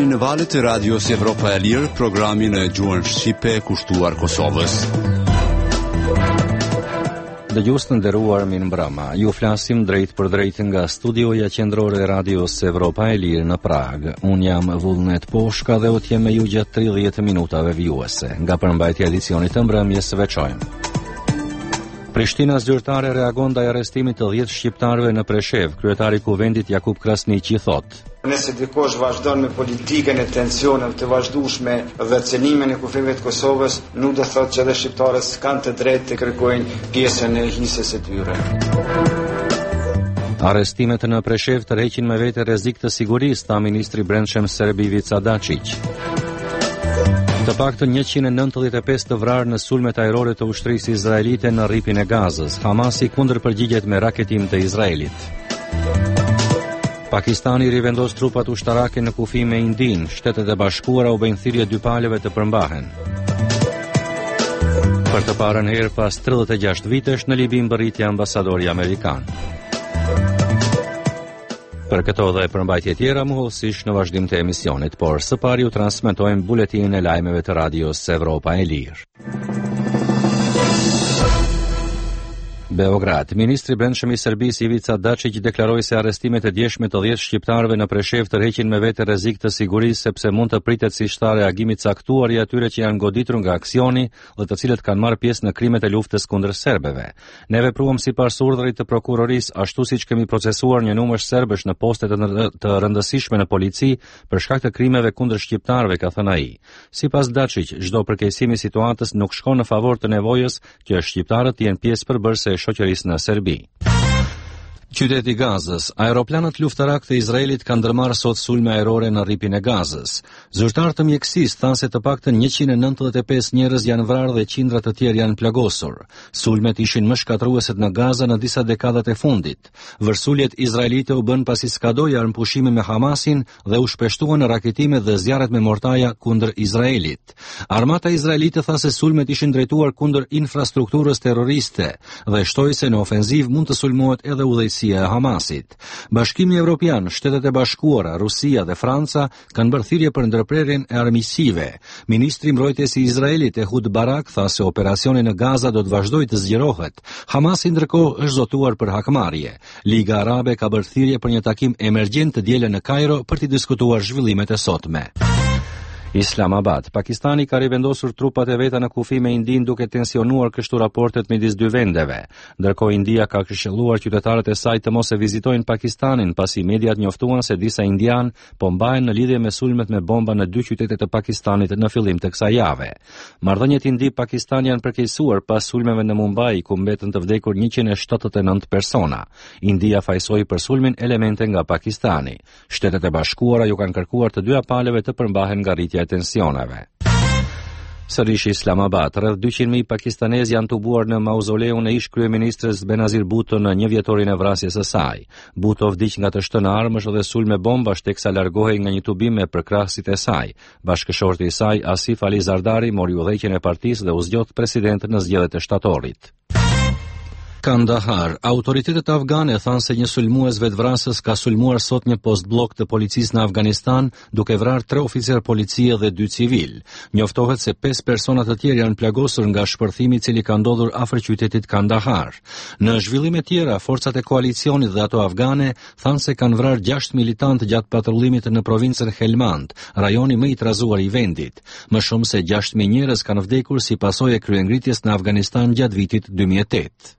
jeni në valët e radios Evropa e Lirë, programin e gjuhën shqipe kushtuar Kosovës. Dëgjues të nderuar, mirëmbrëma. Ju flasim drejt për drejt nga studioja qendrore e radios Evropa e Lirë në Prag. Unë jam Vullnet Poshka dhe u të jem me ju gjatë 30 minutave vijuese. Nga përmbajtja e edicionit të mbrëmjes së veçojmë. Prishtina zyrtare reagon ndaj arrestimit të 10 shqiptarëve në Preshev. Kryetari i Kuvendit Jakub Krasniqi thotë: Nëse dikush vazhdon me politikën e tensioneve të vazhdueshme dhe cënimin e kufijve të Kosovës, nuk do thotë që edhe shqiptarët kanë të drejtë të kërkojnë pjesën e hisës së tyre. Arrestimet në Preshev tërheqin me vete rrezik të sigurisë, tha ministri i Brendshëm serb Ivica Dačić. Të paktën 195 të vrarë në sulmet ajrore të ushtrisë izraelite në rripin e Gazës. Hamasi kundërpërgjigjet me raketim të Izraelit. Pakistani rivendos trupat ushtarake në kufi me Indin. Shtetet e Bashkuara u bëjnë thirrje dy palëve të përmbahen. Për të parën herë pas 36 vitesh në Libi mbërriti ambasadori amerikan. Për këto dhe përmbajtje tjera mohullësisht në vazhdim të emisionit, por së pari ju transmetojmë buletinin e lajmeve të radios Evropa e Lirë. Beograd. Ministri i Brendshëm i Serbisë Ivica Dačić deklaroi se arrestimet e djeshme të 10 shqiptarëve në Preshev tërheqin me vete rrezik të sigurisë sepse mund të pritet si shtar reagimi i caktuar i atyre që janë goditur nga aksioni dhe të cilët kanë marrë pjesë në krimet e luftës kundër serbëve. Ne vepruam sipas urdhrit të prokurorisë, ashtu siç kemi procesuar një numër serbësh në poste të rëndësishme në polici për shkak të krimeve kundër shqiptarëve, ka thënë ai. Sipas Dačić, çdo përkeqësim i situatës nuk shkon në favor të nevojës që shqiptarët të jenë pjesë përbërëse shoqërisë në Serbi. Qyteti i Gazës. Aeroplanët luftarak të Izraelit kanë ndërmarrë sot sulme ajrore në rripin e Gazës. Zyrtarët e mjekësisë thanë se të paktën 195 njerëz janë vrarë dhe qindra të tjerë janë plagosur. Sulmet ishin më shkatërruese në Gazë në disa dekadat e fundit. Vërsuljet izraelite u bën pasi skadoi armpushime me Hamasin dhe u shpeshtuan në raketime dhe zjarret me mortaja kundër Izraelit. Armata izraelite tha se sulmet ishin drejtuar kundër infrastrukturës terroriste dhe shtoi se në ofenziv mund të sulmohet edhe udhëheqësia e Hamasit. Bashkimi Evropian, Shtetet e Bashkuara, Rusia dhe Franca kanë bërë thirrje për ndërprerjen e armiqësive. Ministri i mbrojtjes i Izraelit Ehud Barak tha se operacioni në Gaza do të vazhdojë të zgjerohet. Hamasi ndërkohë është zotuar për hakmarrje. Liga Arabe ka bërë thirrje për një takim emergjent të dielën në Kairo për të diskutuar zhvillimet e sotme. Islamabad. Pakistani ka rivendosur trupat e veta në kufi me Indin duke tensionuar kështu raportet midis dy vendeve. Ndërkohë India ka këshilluar qytetarët e saj të mos e vizitojnë Pakistanin pasi mediat njoftuan se disa indian po mbahen në lidhje me sulmet me bomba në dy qytete të Pakistanit në fillim të kësaj jave. Marrëdhëniet Indi-Pakistan janë përkeqësuar pas sulmeve në Mumbai ku mbetën të vdekur 179 persona. India fajsoi për sulmin elemente nga Pakistani. Shtetet e Bashkuara ju kanë kërkuar të dyja palëve të përmbahen nga rritja e tensioneve. Sërish Islamabad. Rreth 200.000 pakistanezë janë tubuar në mauzoleun e ish kryeministres Benazir Bhutto në 1 vjetorin e vrasjes së saj. Bhutto vdiq nga të shtënë armësh dhe sulme bombash teksa largohej nga një tubim me përkrahasit e saj. Bashkëshorti i saj Asif Ali Zardari mori udhëheqjen e partisë dhe u zgjodh president në zgjedhjet e shtatorit. Kandahar. Autoritetet afgane thanë se një sulmues vetvrasës ka sulmuar sot një post blok të policisë në Afganistan duke vrarë 3 oficer policie dhe 2 civil. Njoftohet se 5 persona të tjerë janë plagosur nga shpërthimi i cili ka ndodhur afër qytetit Kandahar. Në zhvillime tjera, forcat e koalicionit dhe ato afgane thanë se kanë vrarë 6 militantë gjatë patrullimit në provincën Helmand, rajoni më i trazuar i vendit. Më shumë se 6.000 njerëz kanë vdekur si pasojë e kryengritjes në Afganistan gjatë vitit 2008.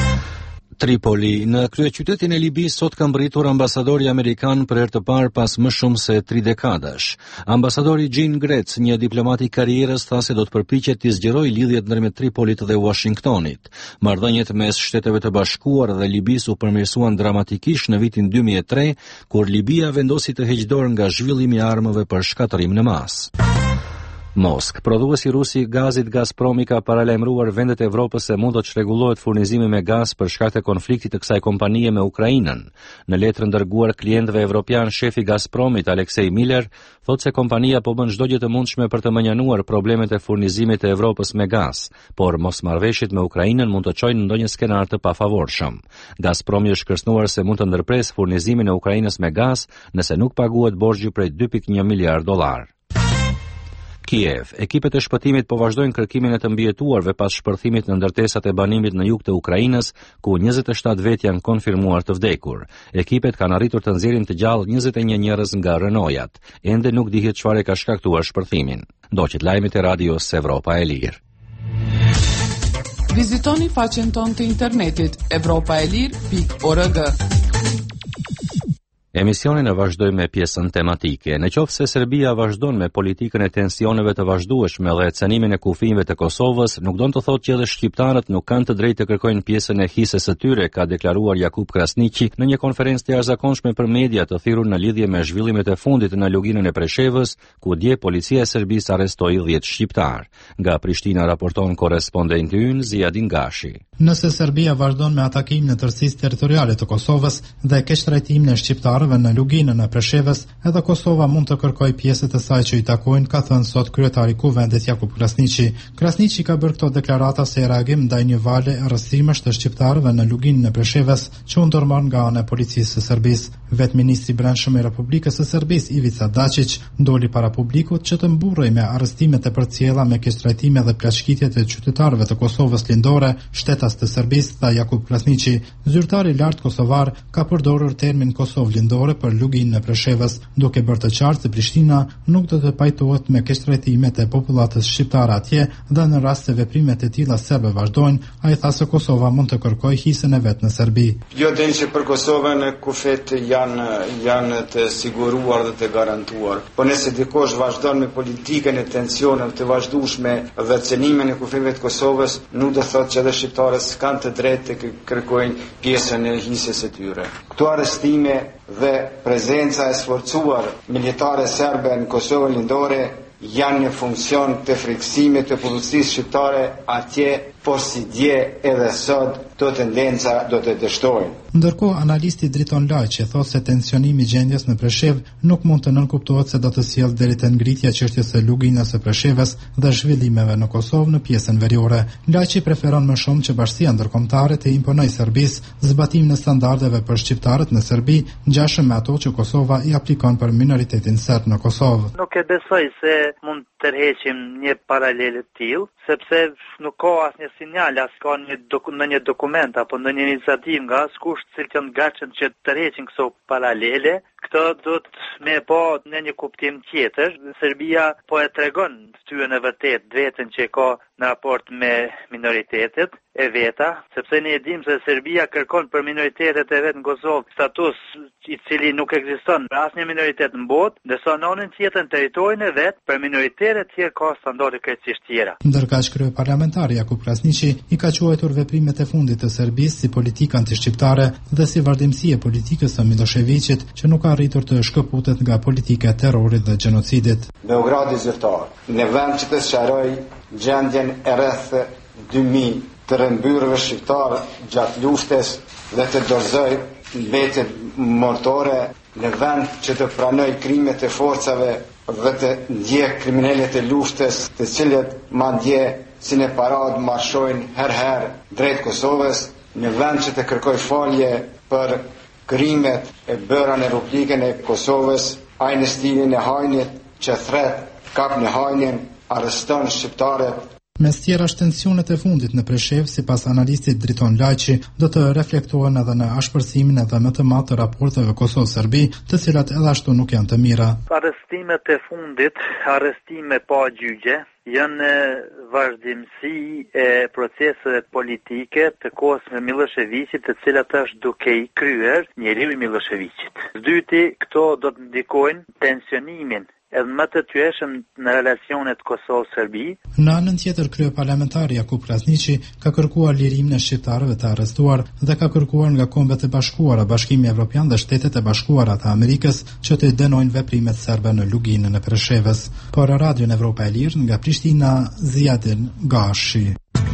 Tripoli. Në kryeqytetin e Libis sot ka mbërritur ambasadori amerikan për herë të parë pas më shumë se 3 dekadash. Ambasadori Jean Gretz, një diplomat i karrierës, tha se do të përpiqet të zgjerojë lidhjet ndërmjet Tripolit dhe Washingtonit. Marrëdhëniet mes Shteteve të Bashkuara dhe Libis u përmirësuan dramatikisht në vitin 2003, kur Libia vendosi të heqë dorë nga zhvillimi i armëve për shkatërim në masë. Mosk. Prodhuesi rus I gazit Gazprom I ka paralajmëruar vendet e Evropës se mund të çrregullohet furnizimi me gaz për shkak të konfliktit të kësaj kompanie me Ukrainën. Në letër dërguar klientëve evropian, shefi Gazpromit Aleksej Miller thotë se kompania po bën çdo gjë të mundshme për të menjanuar problemet e furnizimit të Evropës me gaz, por mosmarrëveshjet me Ukrainën mund të çojnë në ndonjë skenar të pafavorshëm. Gazpromi është kërcënuar se mund të ndërpresë furnizimin e Ukrainës me gaz nëse nuk paguhet borxhi prej 2.1 miliard dollar. Kiev. Ekipet e shpëtimit po vazhdojnë kërkimin e të mbijetuarve pas shpërthimit në ndërtesat e banimit në jug të Ukrainës, ku 27 vet janë konfirmuar të vdekur. Ekipet kanë arritur të nxjerrin të gjallë 21 njerëz nga rënojat. Ende nuk dihet çfarë ka shkaktuar shpërthimin. Ndoqët lajmet e radios Evropa e Lirë. Vizitoni faqen tonë të internetit evropaelir.org. Emisionin e vazhdoj me pjesën tematike. Në qoftë se Serbia vazhdon me politikën e tensioneve të vazhdueshme dhe cenimin e kufijve të Kosovës, nuk do të thotë që edhe shqiptarët nuk kanë të drejtë të kërkojnë pjesën e hisës së tyre, ka deklaruar Jakub Krasniqi në një konferencë të jashtëzakonshme për media të thirrur në lidhje me zhvillimet e fundit në luginën e Preshevës, ku dje policia e Serbisë arrestoi 10 shqiptar. Nga Prishtina raporton korrespondenti ynë Ziadin Gashi. Nëse Serbia vazhdon me atakimin e tërësisë territoriale të Kosovës dhe keqtrajtimin e shqiptarëve në luginën e Preshevës, edhe Kosova mund të kërkojë pjesët e saj që I takojnë, ka thënë sot kryetari I Kuvendit Jakub Krasniqi. Krasniqi ka bërë këto deklarata si reagim ndaj një vale arrestimesh të shqiptarëve në luginën e Preshevës që u ndërmorën nga ana e policisë së Serbisë. Vetë ministri I Brendshëm I Republikës së Serbisë Ivica Dačić doli para publikut që të mburrej me arrestimet e përcjella me keqtrajtime dhe plagëshkitjet e qytetarëve të Kosovës lindore, shtetas të Serbisë, tha Jakub Krasniqi. Zyrtari I lartë kosovar ka përdorur termin Kosovë lindore për luginën e Preshevës, duke bërë të qartë se Prishtina nuk do të pajtohet me keqtrajtimet e popullatës shqiptare atje dhe në rast se veprimet e tilla serbe vazhdojnë, ai tha se Kosova mund të kërkojë hisën e vet në Serbi. Jo den që për Kosovën kufet janë të siguruar dhe të garantuar. Po nëse dikush vazhdon me politikën e tensioneve të vazhdueshme dhe cenimin e kufeve të Kosovës, nuk do thotë që edhe shqiptarët kanë të drejtë të kërkojnë pjesën e hisës së tyre. Këto arrestime dhe prezenca e sforcuar militare serbe në Kosovën lindore janë në funksion të friksimit të policisë shqiptare atje, por si dje edhe sot këto tendenca do të dështojnë. Ndërkohë, analisti Driton Lajçi thotë se tensionimi I gjendjes në Preshev nuk mund të nënkuptohet se do të sjellë deri te ngritja e çështjes së luginës së Preshevës dhe zhvillimeve në Kosovë në pjesën veriore. Lajçi preferon më shumë që bashkia ndërkombëtare të imponojë Serbisë zbatimin e standardeve për shqiptarët në Serbi, ngjashëm me ato që Kosova I aplikon për minoritetin serb në Kosovë. Nuk e besoj se mund të tërheqim një paralel të tillë, sepse nuk ka asnjë sinjal, as ka në një dokument apo në një iniciativë nga askush që janë gatshëm që të tërheqin këto paralele. Këtë do të me po në një kuptim tjetër. Serbia po e tregon fytyrën e vetën që ka në raport me minoritetet e veta, sepse ne e dim se Serbia kërkon për minoritetet e vet në Kosovë status I cili nuk ekziston për asnjë minoritet në botë, ndërsa në anën tjetër në territorin e vet për minoritetet tjerë ka standarde krejtësisht tjera. Ndërkaq kryeparlamentari Jakub Krasniqi I ka quajtur veprimet e fundit të Serbisë si politikë antishqiptare dhe si vazhdimsi e politikës së Miloševićit që nuk ka arritur të shkëputet nga politika e terrorit dhe gjenocidit. Beogradi zyrtar, në vend që të sqaroj gjendjen e rreth 2000 të rëmbyrëve shqiptar gjatë luftës dhe të dorëzoj mbetje mortore, në vend që të pranoj krimet e forcave dhe të ndjek kriminalet e luftës, të cilët madje si në paradë marshojnë herë drejt Kosovës, në vend që të kërkoj falje për krimet e bëra në Republikën e Kosovës, ai në stilin e Hajnit që thret kap në Hajnin, arreston shqiptarët. Mes tjera tensionet e fundit në Preshev, sipas analistit Driton Lajçi, do të reflektohen edhe në ashpërsimin edhe më të madh të raporteve Kosovë-Serbi, të cilat edhe ashtu nuk janë të mira. Arrestimet e fundit, arrestime pa gjyqje, janë vazhdimsi e proceseve politike të kohës me Miloševićit, të cilat është duke I kryer njeriu I Miloševićit. Dyti, këto do të ndikojnë tensionimin edhe më të tyeshëm në relacionet Kosovë-Serbi. Në anën tjetër, kryeparlamentari Jakub Krasniqi ka kërkuar lirimin e shqiptarëve të arrestuar dhe ka kërkuar nga Kombet e Bashkuara, Bashkimi Evropian dhe Shtetet e Bashkuara të Amerikës që të dënojnë veprimet serbe në Luginën e Preshevës. Por Radio Evropa e Lirë nga Prishtina, Ziadin Gashi.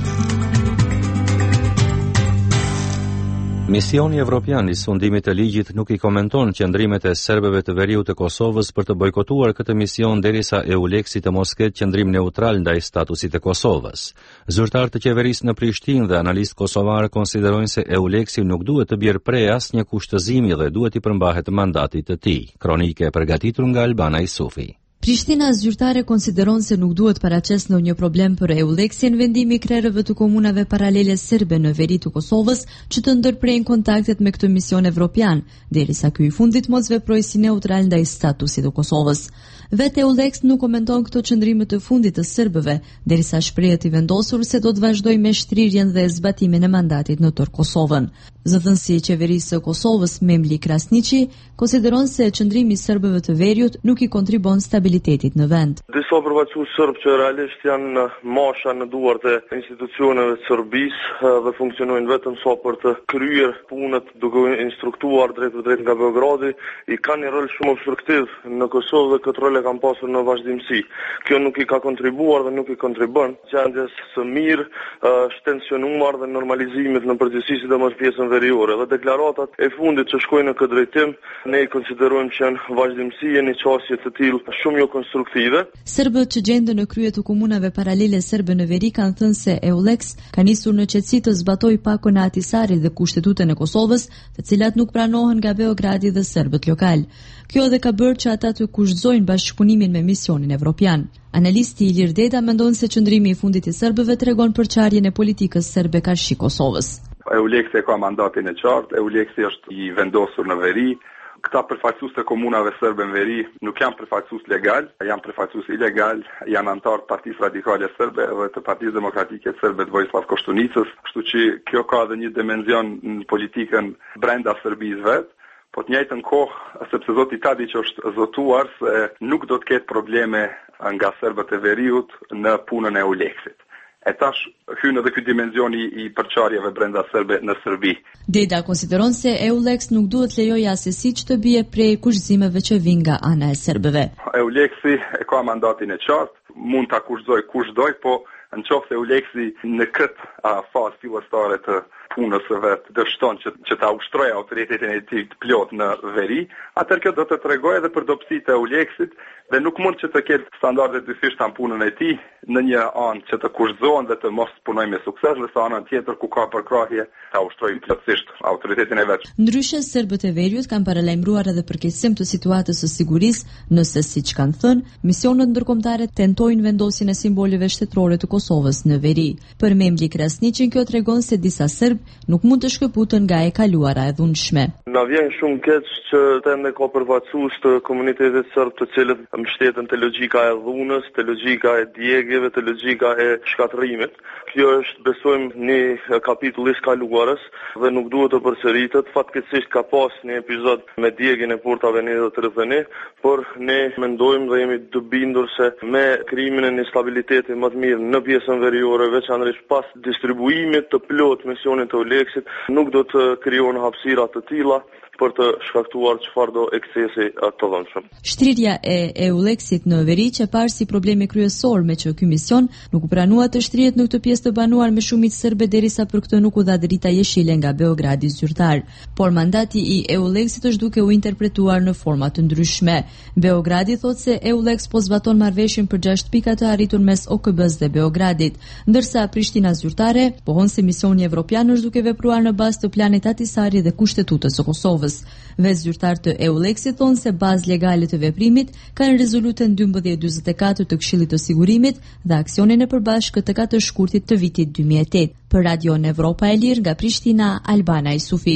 Misioni Evropian i sundimit të ligjit nuk i komenton qëndrimet e serbëve të veriut të Kosovës për të bojkotuar këtë mision derisa EULEX-i të mos ketë qëndrim neutral ndaj statusit të Kosovës. Zyrtar të qeverisë në Prishtinë dhe analist kosovar konsiderojnë se EULEX-i nuk duhet të bjerë pre asnjë kushtëzimi dhe duhet i përmbahet mandatit të tij. Kronike e përgatitur nga Albana Isufi. Prishtina zyrtare konsideron se nuk duhet paraqes ndonjë problem për EULEX-in vendimi i krerëve të komunave paralele serbe në veri të Kosovës që të ndërprejnë kontaktet me këtë mision evropian, derisa ky i fundit mos veprojë si neutral ndaj statusit të Kosovës. Vetë EULEX nuk komenton këto qëndrime të fundit të serbëve, derisa shprehet i vendosur se do të vazhdojë me shtrirjen dhe zbatimin e mandatit në tërë Kosovën. Zëdhënësi i qeverisë së Kosovës, Memli Krasniqi, konsideron se qëndrimi i serbëve të veriut nuk i kontribon stabilitetit në vend. Disa përfaqësues serb që realisht janë masha në duart e institucioneve të Serbisë dhe funksionojnë vetëm sa për të kryer punët duke instruktuar drejt për drejt nga Beogradi, i kanë një rol shumë obstruktiv në Kosovë dhe këtë rol e kanë pasur në vazhdimsi. Kjo nuk i ka kontribuar dhe nuk i kontribon gjendjes së mirë, shtensionuar dhe normalizimit në përgjithësi sidomos pjesën veriore. Dhe deklaratat e fundit që shkojnë në këtë drejtim, ne i konsiderojmë që janë vazhdimsi e një qasje të tillë shumë jo konstruktive. Serbët që gjenden në krye të komunave paralele serbe në veri kanë thënë se EULEX ka nisur në qetësi të zbatojë pakon e Ahtisarit dhe kushtetutën e Kosovës, të cilat nuk pranohen nga Beogradi dhe serbët lokal. Kjo edhe ka bërë që ata të kushtojnë bashkëpunimin me misionin evropian. Analisti Ilir Deda mendon se qëndrimi i fundit i serbëve tregon përçarjen e politikës serbe karshi Kosovës. EULEX ka mandatin e qartë, EULEX është i vendosur në veri. Këta përfaqësues të komunave serbe në veri nuk janë përfaqësues legal, janë përfaqësues ilegal, janë antar të Partisë Radikale Serbe dhe të Partisë Demokratike Serbe të Vojislav Koštunicës, kështu që kjo ka edhe një dimension në politikën brenda Serbisë vet. Po të njëjtën kohë, sepse zoti Tadić është zotuar se nuk do të ketë probleme nga serbët e veriut në punën e EULEX-it. E tash hyn edhe ky dimensioni i përçarjeve brenda serbe në Serbi. Deda konsideron se EULEX nuk duhet lejojë asesi që të bie prej kushëzimeve që vijnë nga ana e serbëve. EULEX-i e ka mandatin e qartë, mund ta kushtojë kush doj, po nëse EULEX-i në këtë fazë fillestare të punës së vet dështon që ta ushtrojë autoritetin e tij të plot në veri, atëherë kjo do të tregojë edhe për dobësitë e EULEX-it dhe nuk mund që të ketë standarde dyfishta në punën e tij në një anë që të kushtohen dhe të mos punojë me sukses, dhe sa anën tjetër ku ka përkrahje ta ushtrojë plotësisht autoritetin e vet. Ndryshe, serbët e veriut kanë paralajmëruar edhe për keqësim të situatës së sigurisë, nëse siç kanë thënë, misionet ndërkombëtare tentojnë vendosjen e simboleve shtetërore të Kosovës në veri. Për Memli Krasniqin, kjo tregon se disa serb nuk mund të shkëputen nga e kaluara e dhunshme. Na vjen shumë keq që tende ka përfaqësues të komunitetit serb të cilët mbështeten te logjika e dhunës, te logjika e djegjeve, te logjika e shkatërrimit. Kjo është, besojmë, një kapitull i kaluarës dhe nuk duhet të përsëritet. Fatkeqësisht ka pas një epizod me djegjen e portave në Tërthëni, por ne mendojmë dhe jemi të bindur se me krijimin e një stabiliteti më të mirë në pjesën veriore, veçanërisht pas distribuimit të plot misionit të EULEX-it, nuk do të krijohen hapësira të tilla për të shkaktuar çfarëdo eksesi të dhunshëm. Shtrirja e EULEX-it në veri që parë si problemi kryesor me që ky mision nuk u pranua të shtrihet në këtë pjesë të banuar me shumicë serbe derisa për këtë nuk u dha drita jeshile nga Beogradi zyrtar. Por mandati i EULEX-it është duke u interpretuar në forma të ndryshme. Beogradi thotë se EULEX po zbaton marrëveshjen për 6 pika të arritur mes OKB-s dhe Beogradit, ndërsa Prishtina zyrtare pohon se misioni evropian është duke vepruar në bazë të planit Ahtisarit dhe kushtetutës së Kosovës. Vetë zyrtar të EULEX-it thonë se bazë legale të veprimit kanë rezolutën 1244 të Këshillit të Sigurimit dhe aksionin e përbashkët të 4 shkurtit të vitit 2008. Për Radio Evropa e Lirë nga Prishtina, Albana Isufi.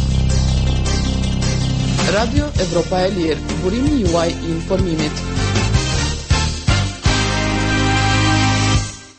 Radio Evropa e Lirë, burimi juaj i informimit.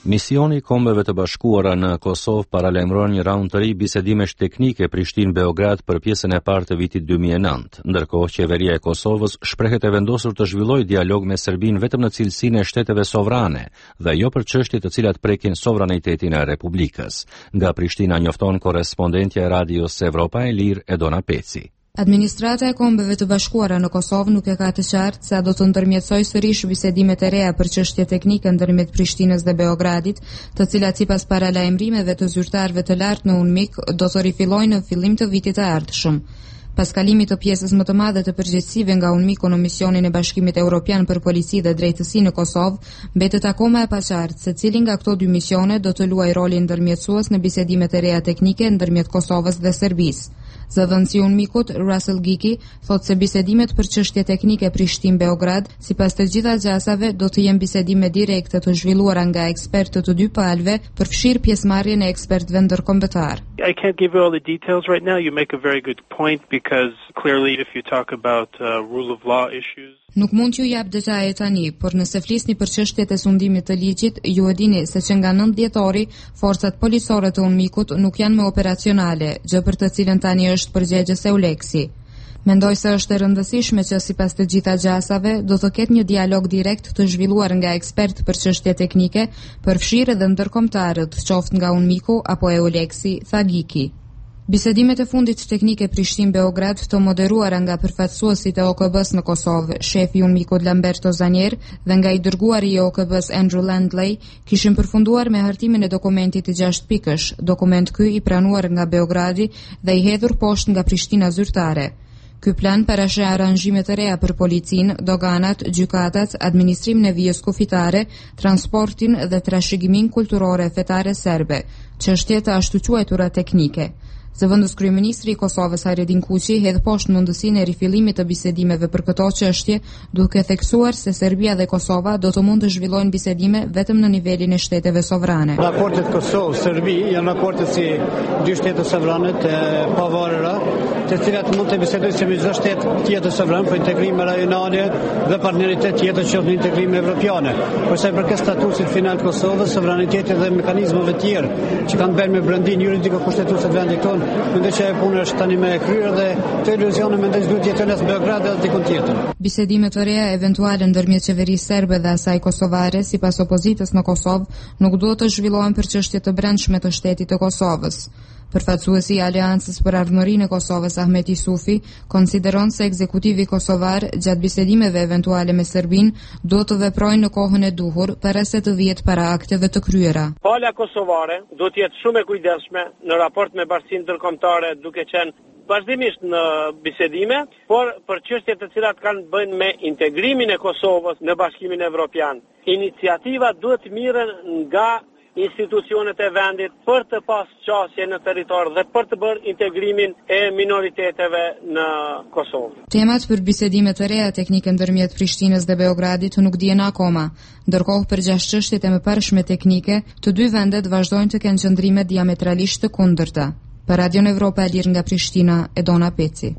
Misioni i Kombeve të Bashkuara në Kosovë paralajmëron një raund të ri bisedimesh teknike Prishtinë-Beograd për pjesën e parë të vitit 2009, ndërkohë qeveria e Kosovës shprehet e vendosur të zhvillojë dialog me Serbinë vetëm në cilësinë e shteteve sovrane dhe jo për çështje të cilat prekin sovranitetin e Republikës. Nga Prishtina njofton korrespondentja e radios Evropa e Lirë Edona Peci. Administrata e Kombeve të Bashkuara në Kosovë nuk e ka të qartë se do të ndërmjetësojë sërish bisedimet e reja për çështje teknike ndërmjet Prishtinës dhe Beogradit, të cilat sipas paralajmërimeve të zyrtarëve të lartë në UNMIK do të rifillojnë në fillim të vitit të ardhshëm. Pas kalimit të pjesës më të madhe të përgjegjësive nga UNMIK në misionin e Bashkimit Evropian për Polici dhe Drejtësi në Kosovë, mbetet akoma e paqartë se cili nga këto dy misione do të luajë rolin ndërmjetësues në bisedimet e reja teknike ndërmjet Kosovës dhe Serbisë. Zëdhënësi i UNMIK-ut Russell Giki thotë se bisedimet për çështje teknike Prishtinë-Beograd, sipas të gjitha gjasave, do të jenë bisedime direkte të zhvilluara nga ekspertë të dy palëve, përfshirë pjesëmarrjen e ekspertëve ndërkombëtar. I can't give you all the details right now. You make a very good point because clearly if you talk about rule of law issues. Nuk mund t'ju jap detaje tani, por nëse flisni për çështjet e sundimit të ligjit, ju e dini se që nga 9 dhjetori, forcat policore të UNMIK-ut nuk janë më operacionale, gjë për të cilën tani është përgjegjës EULEX-i. Mendoj se është e rëndësishme që sipas të gjitha gjasave do të ketë një dialog direkt të zhvilluar nga ekspert për çështje teknike, përfshirë edhe ndërkombëtarët, qoftë nga UNMIK-u apo EULEX-i, tha Giki. Bisedimet e fundit teknike Prishtinë-Beograd të moderuara nga përfaqësuesit e OKB-s në Kosovë, shefi UNMIK-ut Lamberto Zanier dhe nga i dërguari i OKB-s Andrew Landley, kishin përfunduar me hartimin e dokumentit të 6 pikësh, dokument ky i pranuar nga Beogradi dhe i hedhur poshtë nga Prishtina zyrtare. Ky plan parashë aranjime të reja për policinë, doganat, gjykatat, administrimin e vijës kufitare, transportin dhe trashëgiminë kulturore fetare serbe, çështje të ashtu quajtura teknike. Zëvendës kryeministri i Kosovës Hajredin Kuqi hedh poshtë mundësinë e rifillimit të bisedimeve për këto çështje, duke theksuar se Serbia dhe Kosova do të mund të zhvillojnë bisedime vetëm në nivelin e shteteve sovrane. Raportet Kosovë-Serbi janë raporte si dy shtete sovrane të pavarura, të cilat mund të bisedojnë si me çdo shtet tjetër sovran për integrim rajonale dhe partneritet tjetër që në integrim evropiane. Por sa i përket statusit final të Kosovës, sovranitetit dhe mekanizmave të tjerë që kanë bërë me brandinë juridike kushtetuese të vendit tonë, mendoj që puna është tani më e kryer dhe të iluzione mendoj se duhet të jetojnë në Beograd edhe diku tjetër. Bisedime të reja eventuale ndërmjet qeverisë serbe dhe asaj kosovare, sipas opozitës në Kosovë, nuk duhet të zhvillohen për çështje të brendshme të shtetit të Kosovës. Përfaqësuesi i Aleancës për Ardhmërinë e Kosovës Ahmet Isufi konsideron se ekzekutivi kosovar gjatë bisedimeve eventuale me Serbinë do të veprojnë në kohën e duhur para se të vihet para akteve të kryera. Pala kosovare do të jetë shumë e kujdesshme në raport me bashkinë ndërkombëtare, duke qenë vazhdimisht në bisedime, por për çështjet të cilat kanë bënë me integrimin e Kosovës në Bashkimin Evropian. Iniciativa duhet mirën nga institucionet e vendit për të pas qasje në territor dhe për të bërë integrimin e minoriteteve në Kosovë. Temat për bisedime të reja teknike ndërmjet Prishtinës dhe Beogradit nuk dihen akoma, ndërkohë për 6 çështjet e mëparshme teknike, të dy vendet vazhdojnë të kenë qëndrime diametralisht të kundërta. Për Radion Evropa e Lirë nga Prishtina, Edona Peci.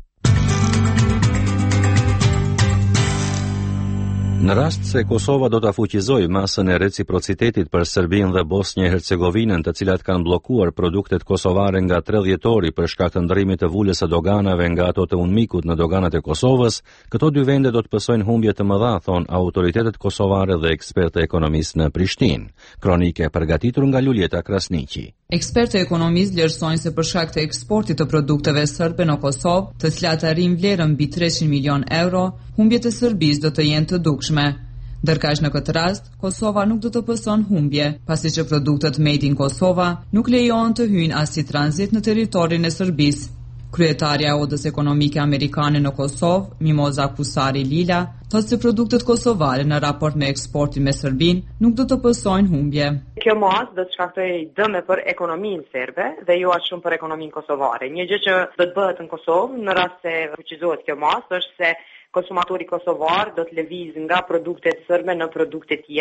Në rast se Kosova do të fuqizojë masën e reciprocitetit për Serbinë dhe Bosnjë e Hercegovinën, të cilat kanë bllokuar produktet kosovare nga 3 dhjetori për shkak të ndërrimit të vulës së doganave nga ato të UNMIK-ut në doganat e Kosovës, këto dy vende do të pësojnë humbje të mëdha, thon autoritetet kosovare dhe ekspertë ekonomistë në Prishtinë. Kronike përgatitur nga Luljeta Krasniqi. Ekspertë ekonomistë vlerësojnë se për shkak të eksportit të produkteve serbe në Kosovë, të cilat arrin vlerën mbi 300 milion euro, humbjet e Serbisë do të jenë të dukshme. Ndërkaq në këtë rast, Kosova nuk do të pëson humbje, pasi që produktet made in Kosova nuk lejohen të hyjnë as si tranzit në territorin e Serbisë. Kryetarja e Odës Ekonomike Amerikane në Kosovë, Mimoza Kusari Lila, thotë se produktet kosovare në raport me eksportin me Serbinë nuk do të pësojnë humbje. Kjo mas do të shkaktojë dëme për ekonominë serbe dhe jo as shumë për ekonominë kosovare. Një gjë që do të bëhet në Kosovë në rast se fuqizohet kjo mas është se konsumatori kosovar do të lëviz nga produktet serbe në produkte tjera.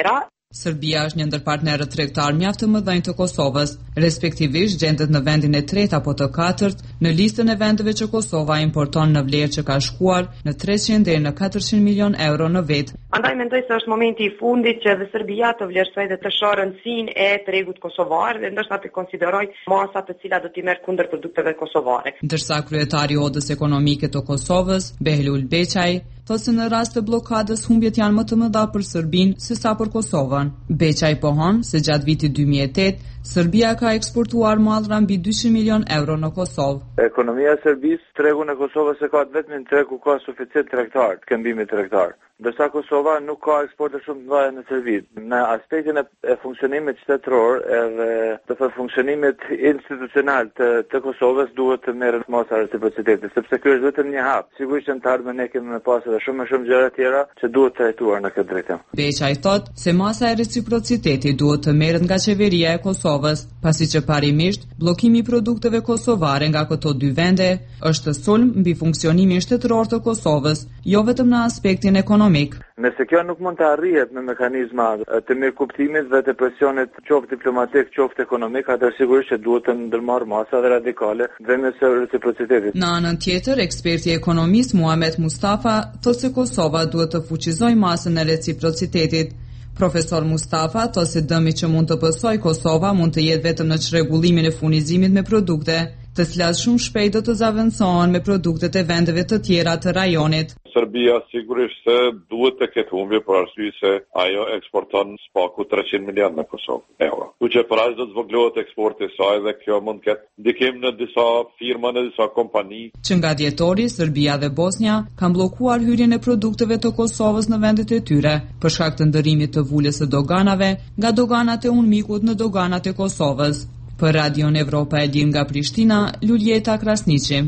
Serbia është një ndër partnerët tregtar mjaft të mëdhenj të Kosovës, respektivisht gjendet në vendin e 3 apo të 4 në listën e vendeve që Kosova importon në vlerë që ka shkuar në 300 deri në 400 milion euro në vit. Andaj mendoj se është momenti i fundit që edhe Serbia të vlerësoj dhe të shohë rëndësinë e tregut kosovar dhe ndoshta të konsideroj masa të cilat do t'i merr kundër produkteve kosovare. Ndërsa kryetari i Odës Ekonomike të Kosovës, Behlul Beçaj, thotë se në rast të blokadës humbjet janë më të mëdha për Serbinë se sa për Kosovën. Beçaj pohon se gjatë vitit 2008 Serbia ka eksportuar mallra mbi 200 milion euro në Kosovë. Ekonomia e Serbisë, tregun e Kosovës e ka vetëm një treg ku ka suficient tregtar, këmbimi tregtar. Ndërsa Kosova nuk ka eksporte shumë të mëdha në Serbi. Në aspektin e funksionimit shtetëror edhe të funksionimit institucional të Kosovës duhet të merret masa reciprociteti, sepse ky është vetëm një hap. Sigurisht që në të ardhmen ne kemi më pas edhe shumë gjëra tjera që duhet trajtuar në këtë drejtim. Beçaj thotë se masa e reciprocitetit duhet të merret nga qeveria e Kosovës, pasi që parimisht bllokimi i produkteve kosovare nga këto dy vende është sulm mbi funksionimin shtetëror të Kosovës, jo vetëm në aspektin ekonomik. Nëse kjo nuk mund të arrihet me mekanizma të mirëkuptimit dhe të presionit qoftë diplomatik, qoftë ekonomik, atëherë sigurisht që duhet të ndërmarrë masa dhe radikale vendës së reciprocitetit. Në anën tjetër, eksperti ekonomist Muhamet Mustafa thotë se Kosova duhet të fuqizojë masën e reciprocitetit. Profesor Mustafa thotë se dëmi që mund të pësojë Kosova mund të jetë vetëm në çrregullimin e furnizimit me produkte, të cilat shumë shpejt do të zaventësohen me produktet e vendeve të tjera të rajonit. Serbia sigurisht se duhet të ketë humbje për arsye se ajo eksporton spaku 300 milion në Kosovë euro. Ku që për aq do të zvogëlohet eksporti i saj dhe kjo mund të ketë ndikim në disa firma, në disa kompani. Që nga dhjetori, Serbia dhe Bosnia kanë bllokuar hyrjen e produkteve të Kosovës në vendet e tyre për shkak të ndërimit të vulës së doganave nga doganat e Unmikut në doganat e Kosovës. Për Radion Evropa e din nga Prishtina, Luljeta Krasniqi.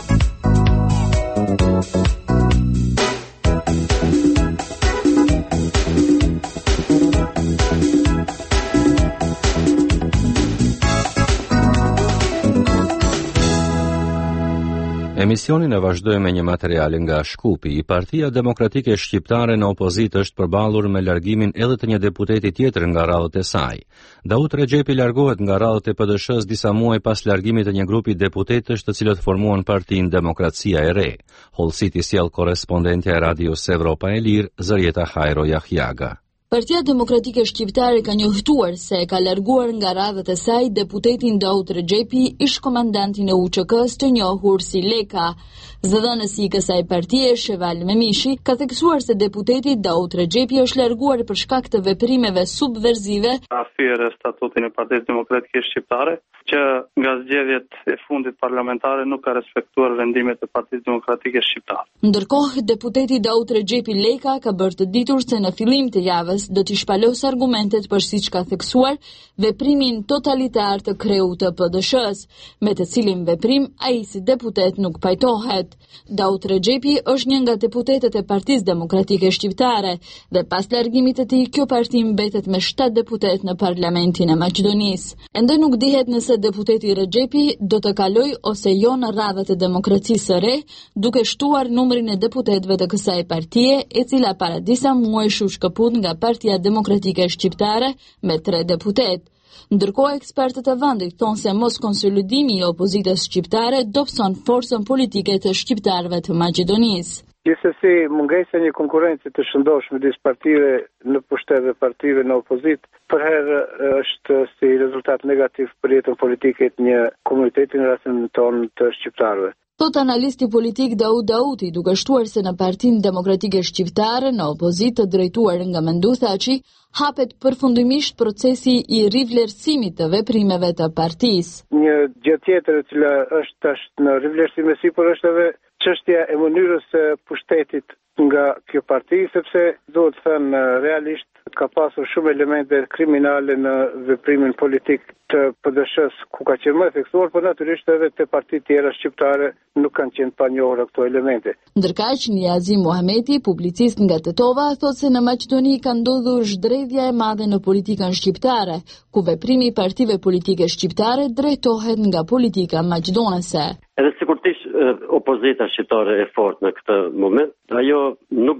Emisionin e vazhdojmë me një material nga Shkupi. Partia Demokratike Shqiptare në opozitë është përballur me largimin edhe të një deputeti tjetër nga radhët e saj. Daud Rexhepi largohet nga radhët e PDSH-s disa muaj pas largimit të një grupi deputetësh të cilët formuan Partinë Demokracia e Re. Hull City sjell korrespondentja e Radios Evropa e Lirë, Zërieta Hajro Jahjaga. Partia Demokratike Shqiptare ka njoftuar se e ka larguar nga radhët e saj deputetin Daud Rexhepi, ish komandantin e UÇK-s të njohur si Leka. Zëdhënësi i kësaj partie, Sheval Memishi, ka theksuar se deputeti Daud Rexhepi është larguar për shkak të veprimeve subversive. Afyer statutin e Partisë Demokratike Shqiptare, që nga zgjedhjet e fundit parlamentare nuk ka respektuar vendimet e Partisë Demokratike Shqiptare. Ndërkohë, deputeti Daud Rexhepi Leka ka bërë të ditur se në fillim të javës do t'i shpalos argumentet për siç ka theksuar veprimin totalitar të kreut të PDSH-s, me të cilin veprim ai si deputet nuk pajtohet. Daud Rexhepi është një nga deputetët e Partisë Demokratike Shqiptare dhe pas largimit të tij kjo parti mbetet me 7 deputet në Parlamentin e Maqedonisë. Ende nuk dihet nëse deputeti Rexhepi do të kaloj ose jo në radhët e Demokracisë së Re, duke shtuar numrin e deputetëve të kësaj partie, e cila para disa muajsh u shkëput nga Partia Demokratike Shqiptare me 3 deputet. Ndërkohë, ekspertët e vendit thonë se mos konsolidimi i opozitës shqiptare dobëson forcën politike të shqiptarëve të Maqedonisë. Gjithsesi, mungesa e një konkurrencë të shëndoshme midis partive në pushtet dhe partive në opozitë përherë është si rezultat negativ për jetën politike të një komuniteti në rastin tonë të shqiptarëve. Thot analisti politik Daud Dauti, duke shtuar se në Partinë Demokratike Shqiptare në opozitë të drejtuar nga Mendu Thaçi, hapet përfundimisht procesi i rivlerësimit të veprimeve të partisë. Një gjë tjetër e cila është tash në rivlerësim sipër është edhe çështja e mënyrës së pushtetit nga kjo parti, sepse duhet të thënë realisht ka pasur shumë elemente kriminale në veprimin politik të PDSH-s, ku ka qenë më theksuar, por natyrisht edhe te partitë tjera shqiptare nuk kanë qenë pa njohur këto elemente. Ndërkaq, Niazi Muhameti, publicist nga Tetova, thotë se në Maqedoni ka ndodhur zhdredhja e madhe në politikën shqiptare, ku veprimi i partive politike shqiptare drejtohet nga politika maqedonese. Edhe sikurtisht opozita shqiptare e fortë në këtë moment, ajo nuk do të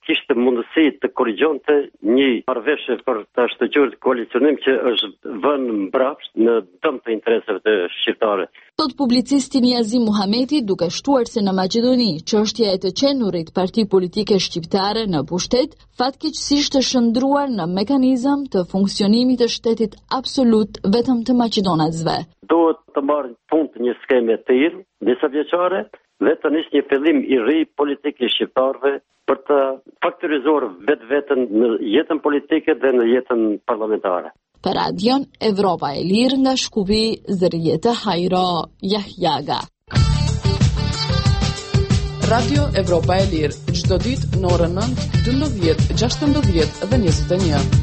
kishte mundësi të korrigjonte një marrëveshje për të shtëgjuar koalicionim që është vënë mbrapsht në dëm të interesave të shqiptarëve. Thot publicisti Niazi Muhameti, duke shtuar se në Maqedoni çështja e të qenurit parti politike shqiptare në pushtet fatkeqësisht është shndruar në mekanizëm të funksionimit të shtetit absolut vetëm të maqedonasve. Duhet të marrë punë një skeme të tillë, disa vjeçare, dhe të nisë një fillim i ri politik i shqiptarëve për të faktorizuar vetveten në jetën politike dhe në jetën parlamentare. Për radion Evropa e Lirë nga Shkupi, Zërjete Hajro, Jahjaga. Radio Evropa e Lirë, çdo ditë në orën 9, 12, 16 dhe 21.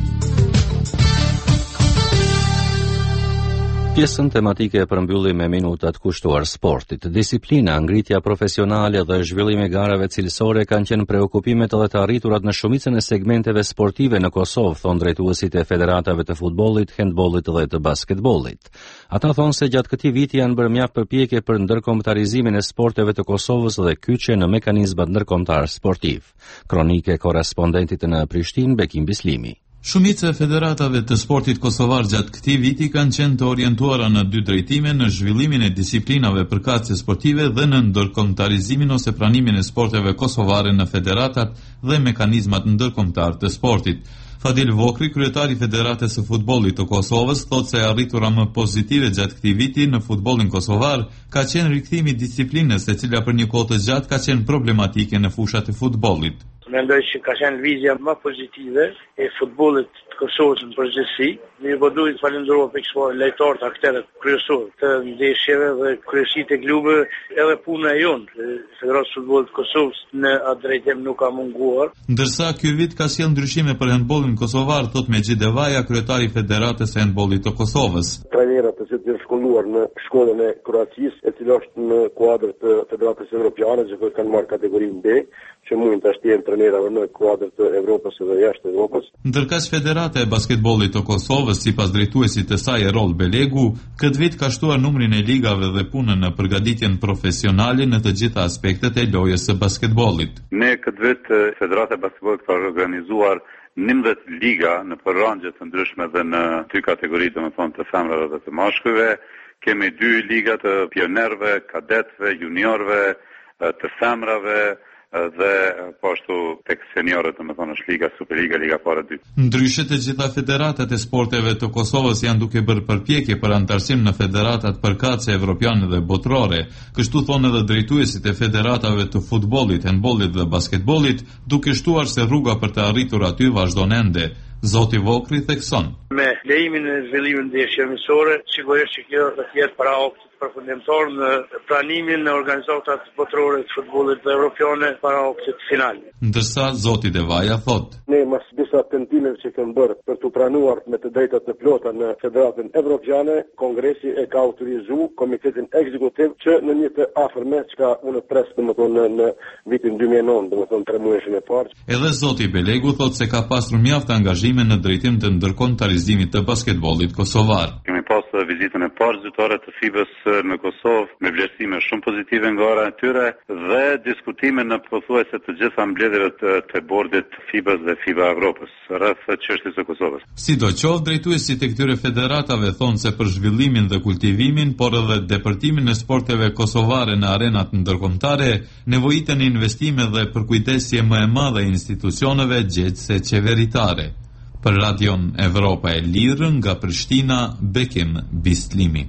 Pjesën tematike e përmbyllim me minutat kushtuar sportit. Disiplina, ngritja profesionale dhe zhvillimi i garave cilësore kanë qenë preokupimet edhe të arriturat në shumicën e segmenteve sportive në Kosovë, thonë drejtuesit e federatave të futbollit, handbollit dhe të basketbollit. Ata thonë se gjatë këtij viti janë bërë mjaft përpjekje për ndërkombëtarizimin e sporteve të Kosovës dhe kyçje në mekanizmat ndërkombëtar sportiv. Kronike korrespondentit në Prishtinë, Bekim Bislimi. Shumica e federatave të sportit kosovar gjatë këtij viti kanë qenë të orientuara në dy drejtime, në zhvillimin e disiplinave përkatëse sportive dhe në ndërkombëtarizimin ose pranimin e sporteve kosovare në federatat dhe mekanizmat ndërkombëtar të sportit. Fadil Vokri, kryetari i Federatës së Futbollit të Kosovës, thotë se arritura më pozitive gjatë këtij viti në futbollin kosovar ka qenë rikthimi i disiplinës, e cila për një kohë të gjatë ka qenë problematike në fushat e futbollit. Mendoj që ka qenë lëvizja më pozitive e futbollit të Kosovës në përgjithësi. Ne po duhet të falenderojmë pikërisht lejtarët, aktorët kryesorë të ndeshjeve dhe kryesitë e klubeve, edhe puna e jonë, Federatës së Futbollit të Kosovës në atë drejtim nuk ka munguar. Ndërsa ky vit ka sjellë ndryshime për handbollin kosovar, thot Mexhid Devaja, kryetari i Federatës së Handbollit të Kosovës. Trajnerët të cilët janë shkolluar në shkollën e Kroacisë, e cila është në kuadër të Federatës Evropiane, që kanë marrë kategorinë B, që mund të shtjen trajnerave në kuadër të Evropës dhe jashtë Evropës. Ndërkaq Federata e Basketbollit të Kosovës, sipas drejtuesit të saj Erol Belegu, këtë vit ka shtuar numrin e ligave dhe punën në përgatitjen profesionale në të gjitha aspektet e lojës së basketbollit. Ne këtë vit Federata e Basketbollit ka organizuar 19 liga në përrangje të ndryshme dhe në dy kategori, domethënë të femrave dhe të mashkujve. Kemi 2 liga të pionerëve, kadetëve, juniorëve, të femrave dhe po ashtu tek seniorët, domethënë është liga Superliga, liga para 2. Ndryshe të gjitha federatat e sporteve të Kosovës janë duke bërë përpjekje për antarësim në federatat përkatëse evropiane dhe botërore, kështu thonë edhe drejtuesit e federatave të futbollit, handbollit dhe basketbollit, duke shtuar se rruga për të arritur aty vazhdon ende. Zoti Vokri thekson. Me lejimin e zhvillimit ndeshjeve mësore, sigurisht që kjo do të jetë para optit përfundimtar në pranimin e organizatat botërore të futbollit dhe evropiane para optit final. Ndërsa Zoti Devaja thot: Ne mas disa tentimeve që kanë bërë për të pranuar me të drejtat të plota në Federatën Evropiane, Kongresi e ka autorizuar Komitetin Ekzekutiv që në një të afërme, çka unë pres domethënë në vitin 2009, domethënë 3 muajin e parë. Edhe Zoti Belegu thot se ka pasur mjaft angazhime në drejtim të ndërkombëtarizimit të basketbollit kosovar. Kemi pas vizitën e parë zyrtare të FIBA-s në Kosovë me vlerësime shumë pozitive nga ora e tyre dhe diskutime në pothuajse të gjitha mbledhjeve të bordit FIBA-s dhe FIBA Evropës rreth çështjes së Kosovës. Sidoqoftë, drejtuesit e këtyre federatave thonë se për zhvillimin dhe kultivimin, por edhe depërtimin e sporteve kosovare në arenat ndërkombëtare, nevojiten investime dhe përkujdesje më e madhe e institucioneve gjetëse qeveritare. Për Radion Evropa e Lirë nga Prishtina, Bekim Bislimi.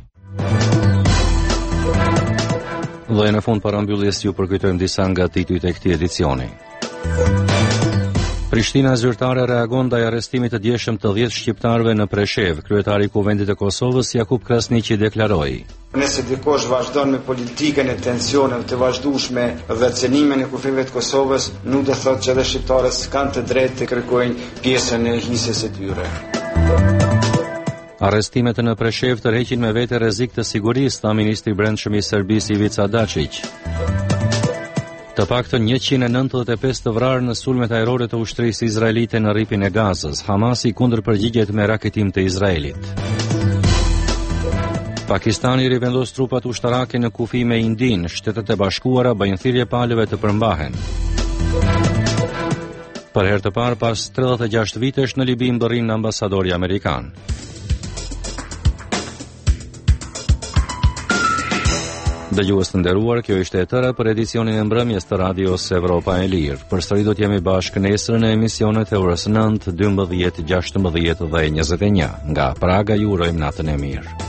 Dhe në fund parambylljes ju përkujtojmë disa nga titujt e këtij edicioni. Prishtina zyrtare reagon ndaj arrestimit të djeshëm të 10 shqiptarëve në Preshev. Kryetari i Kuvendit të Kosovës Jakub Krasniqi deklaroi: Nëse dikush vazhdon me politikën e tensioneve të vazhdueshme dhe cënimin e kufijve të Kosovës, nuk do thotë që edhe shqiptarët kanë të drejtë të kërkojnë pjesën e hisjes së tyre. Arrestimet në Preshev tërheqin me vete rrezik të sigurisë, tha ministri i brendshëm i Serbisë Ivica Dačić. Të paktën 195 të vrarë në sulmet ajrore të ushtrisë izraelite në rripin e Gazës. Hamasi kundërpërgjigjet me raketim të Izraelit. Pakistani rivendos trupat ushtarake në kufi me Indinë. Shtetet e Bashkuara bëjnë thirrje palëve të përmbahen. Për herë të parë pas 36 vitesh në Libi mbërrin në ambasadori amerikan. Dëgjues të nderuar, kjo ishte e tëra për edicionin e mbrëmjes të radios Evropa e Lirë. Përsëri do të jemi bashkë nesër në emisionet e orës 9, 12, 16 dhe 21. Nga Praga ju urojmë natën e mirë.